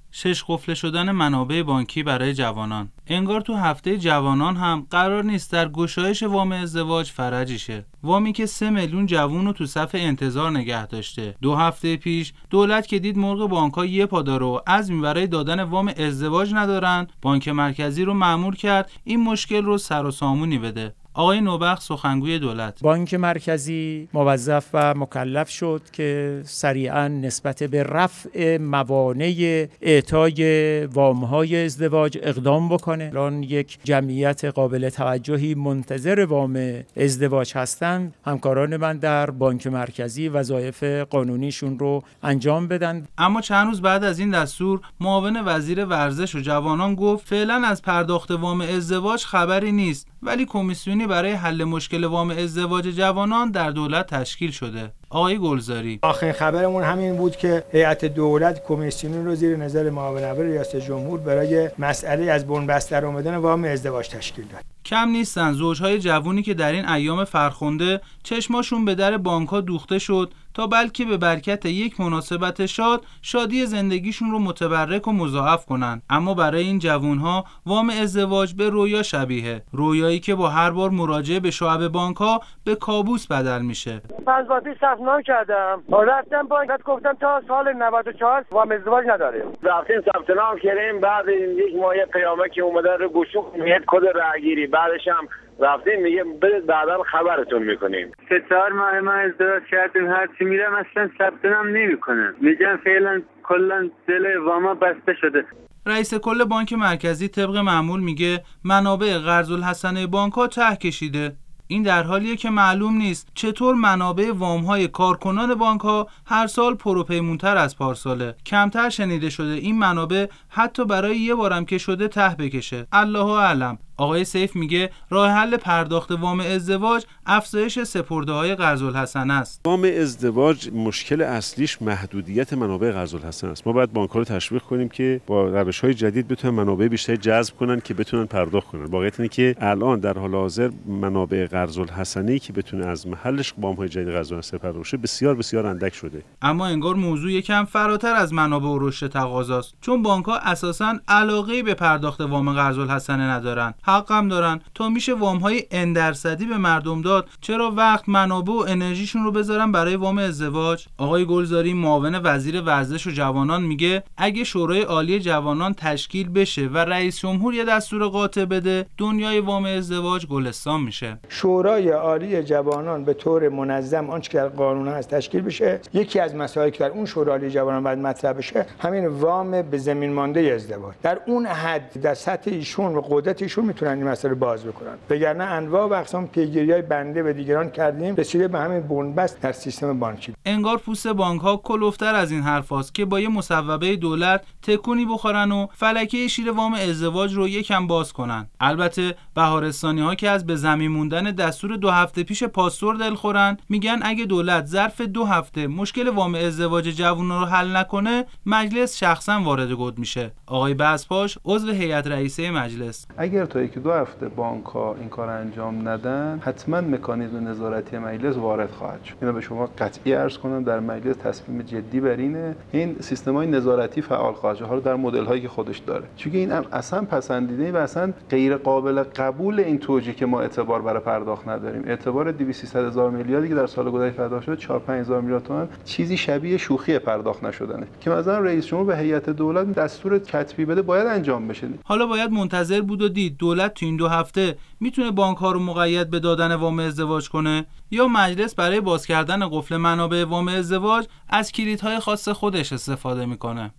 6 قفل شدن منابع بانکی برای جوانان. انگار تو هفته جوانان هم قرار نیست در گشایش وام ازدواج فرجی شه. وامی که 3 میلیون جوون رو تو صف انتظار نگه داشته. 2 هفته پیش دولت که دید مرغ بانک‌ها یه پا داره و عزمی برای دادن وام ازدواج ندارن، بانک مرکزی رو مأمور کرد این مشکل رو سر و سامونی بده. آقای نوبخت سخنگوی دولت: بانک مرکزی موظف و مکلف شد که سریعاً نسبت به رفع موانع اعطای وام‌های ازدواج اقدام بکنه. الان یک جمعیت قابل توجهی منتظر وام ازدواج هستند. همکاران من در بانک مرکزی وظایف قانونیشون رو انجام بدن. اما چند روز بعد از این دستور معاون وزیر ورزش و جوانان گفت فعلا از پرداخت وام ازدواج خبری نیست، ولی کمیسیونی برای حل مشکل وام ازدواج جوانان در دولت تشکیل شده. آقای گلزاری: آخرین خبرمون همین بود که هیئت دولت کمیسیونی رو زیر نظر معاون اول ریاست جمهور برای مسئله از بن‌بستر آمدن وام ازدواج تشکیل داد. کم نیستن زوجهای جوونی که در این ایام فرخنده چشماشون به در بانک‌ها دوخته شد تا بلکه به برکت یک مناسبت شاد شادی زندگیشون رو متبرک و مضاعف کنن. اما برای این جوانها وام ازدواج به رویا شبیه، رویایی که با هر بار مراجعه به شعب بانک‌ها به کابوس بدل میشه. پنجواتی ثبت نام کردم، رفتم بانک گفتم تا سال 94 وام ازدواج نداریم. رفتیم ثبت نام کردیم، بعد یک ماه پیامک که اومده رو گوشو میاد کد رأیگیری، بعدش هم رفتیم میگه برید بعدا خبرتون میکنیم. 3-4 ماه ما ازدواج کردیم، هرچی میرم اصلا ثبت نام نمیکنم، میگن فعلا کلا دل واما بسته شده. رئیس کل بانک مرکزی طبق معمول میگه منابع قرض‌الحسنه بانک‌ها ته کشیده. این در حالیه که معلوم نیست چطور منابع وام‌های کارکنان بانک‌ها هر سال پروپیمونتر از پارساله. کمتر شنیده شده این منابع حتی برای یه بارم که شده ته بکشه. الله اعلم. آقای سیف میگه راه حل پرداخت وام ازدواج افزایش سپرده‌های قرض‌الحسنه است. وام ازدواج مشکل اصلیش محدودیت منابع قرض‌الحسنه است. ما باید بانک‌ها رو تشویق کنیم که با روش‌های جدید بتونن منابع بیشتری جذب کنن که بتونن پرداخت کنن. واقعیت اینه که الان در حال حاضر منابع قرض‌الحسنه‌ای که بتونه از محلش وام‌های جدید قرض‌الحسنه پرداخت شه بسیار بسیار اندک شده. اما انگار موضوع یکم فراتر از منابع و رشد تقاضاست، چون بانک‌ها اساساً علاقه‌ای به پرداخت وام قرض‌الحسنه ندارن. حقم دارن. تا میشه وام‌های n% به مردم داد، چرا وقت، منابع و انرژیشون رو بذارن برای وام ازدواج؟ آقای گلزاری معاون وزیر ورزش و جوانان میگه اگه شورای عالی جوانان تشکیل بشه و رئیس جمهور یه دستور قاطع بده، دنیای وام ازدواج گلستان میشه. شورای عالی جوانان به طور منظم آنچه که در قانون هست تشکیل بشه. یکی از مسائلی که در اون شورای عالی جوانان باید مطرح بشه همین وام به زمین مانده ازدواج. در اون حد در سطح ایشون و قدرت ایشون میتونن این مسئله باز بکنن، وگرنه انواع و اقسام پیگیری‌های بنده و دیگران کردیم رسیده به همین بنبست در سیستم بانکی. انگار پوست بانک‌ها کلفتر از این حرفاست که با یه مصوبه دولت تکونی بخورن و فلکه شیر وام ازدواج رو یکم باز کنن. البته بهارستانی‌ها که از به زمین موندن دستور 2 هفته پیش پاستور دلخورن، میگن اگه دولت ظرف 2 هفته مشکل وام ازدواج جوونا رو حل نکنه، مجلس شخصا وارد گود میشه. آقای بزپاش عضو هیئت رئیسه مجلس: اگر تا 1-2 هفته بانک‌ها این کار انجام ندن، حتما مکانیزم نظارتی مجلس وارد خواهد شد. اینو به شما قطعی عرض کنم، در مجلس تصمیم جدی بر اینه این سیستم‌های نظارتی فعال خواهد شد، حالا در مدل‌هایی که خودش داره. چون این اصلا پسندیده و اصلا غیر قابل قبول این توجیه که ما اعتبار برای پرداخت نداریم. اعتبار 200-300 هزار میلیاردی که در سال گذشته پرداخت شد، 4-5 هزار میلیارد تومان چیزی شبیه شوخی پرداخت نشدنه که مثلا رئیس جمهور به هیئت دولت دستور کتبی بده باید انجام بشه. حالا باید منتظر بود و دید دولت تو این 2 هفته میتونه بانک‌ها رو مقید به دادن وام ازدواج کنه یا مجلس برای باز کردن قفل منابع وام ازدواج از کلیدهای خاص خودش استفاده میکنه.